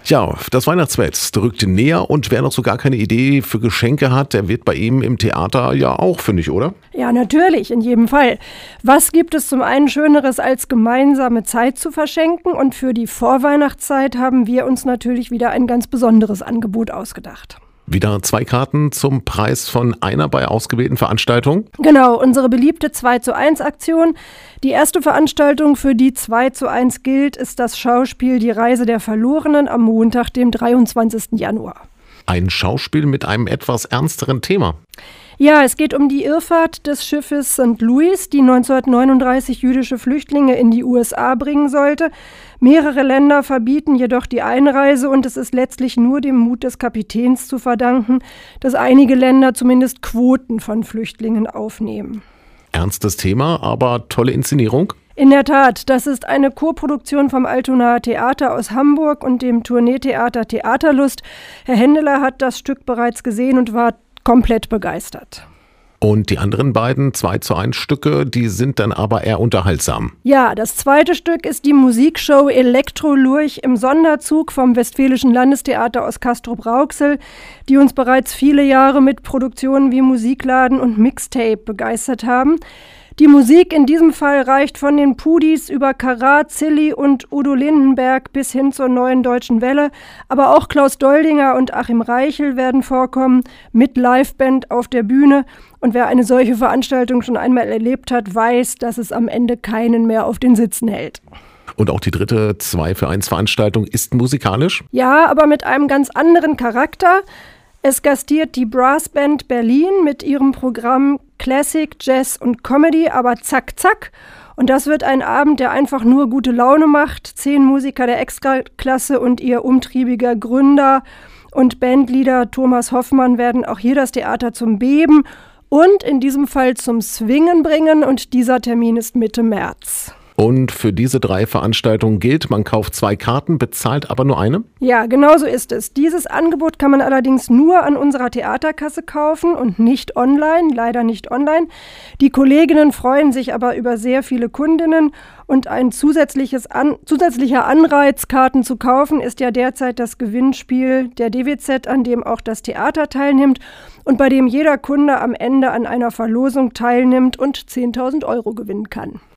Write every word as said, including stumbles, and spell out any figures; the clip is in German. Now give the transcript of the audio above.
Ja, das Weihnachtsfest rückt näher und wer noch so gar keine Idee für Geschenke hat, der wird bei ihm im Theater ja auch fündig, oder? Ja, natürlich, in jedem Fall. Was gibt es zum einen Schöneres, als gemeinsame Zeit zu verschenken? Und für die Vorweihnachtszeit haben wir uns natürlich wieder ein ganz besonderes Angebot ausgedacht. Wieder zwei Karten zum Preis von einer bei ausgewählten Veranstaltungen? Genau, unsere beliebte zwei zu eins Aktion. Die erste Veranstaltung, für die zwei zu eins gilt, ist das Schauspiel Die Reise der Verlorenen am Montag, dem dreiundzwanzigsten Januar. Ein Schauspiel mit einem etwas ernsteren Thema. Ja, es geht um die Irrfahrt des Schiffes Sankt Louis, die neunzehnhundertneununddreißig jüdische Flüchtlinge in die U S A bringen sollte. Mehrere Länder verbieten jedoch die Einreise und es ist letztlich nur dem Mut des Kapitäns zu verdanken, dass einige Länder zumindest Quoten von Flüchtlingen aufnehmen. Ernstes Thema, aber tolle Inszenierung. In der Tat, das ist eine Koproduktion vom Altonaer Theater aus Hamburg und dem Tourneetheater Theaterlust. Herr Händeler hat das Stück bereits gesehen und war komplett begeistert. Und die anderen beiden zwei zu eins Stücke, die sind dann aber eher unterhaltsam. Ja, das zweite Stück ist die Musikshow Elektro-Lurch im Sonderzug vom Westfälischen Landestheater aus Castrop-Rauxel, die uns bereits viele Jahre mit Produktionen wie Musikladen und Mixtape begeistert haben. Die Musik in diesem Fall reicht von den Pudis über Karat, Zilli und Udo Lindenberg bis hin zur Neuen Deutschen Welle. Aber auch Klaus Doldinger und Achim Reichel werden vorkommen, mit Liveband auf der Bühne. Und wer eine solche Veranstaltung schon einmal erlebt hat, weiß, dass es am Ende keinen mehr auf den Sitzen hält. Und auch die dritte zwei für eins Veranstaltung ist musikalisch? Ja, aber mit einem ganz anderen Charakter. Es gastiert die Brassband Berlin mit ihrem Programm Classic, Jazz und Comedy, aber zack, zack. Und das wird ein Abend, der einfach nur gute Laune macht. Zehn Musiker der Extraklasse und ihr umtriebiger Gründer und Bandleader Thomas Hoffmann werden auch hier das Theater zum Beben und in diesem Fall zum Swingen bringen. Und dieser Termin ist Mitte März. Und für diese drei Veranstaltungen gilt, man kauft zwei Karten, bezahlt aber nur eine? Ja, genau so ist es. Dieses Angebot kann man allerdings nur an unserer Theaterkasse kaufen und nicht online, leider nicht online. Die Kolleginnen freuen sich aber über sehr viele Kundinnen und ein zusätzliches An- zusätzlicher Anreiz, Karten zu kaufen, ist ja derzeit das Gewinnspiel der D W Z, an dem auch das Theater teilnimmt und bei dem jeder Kunde am Ende an einer Verlosung teilnimmt und zehntausend Euro gewinnen kann.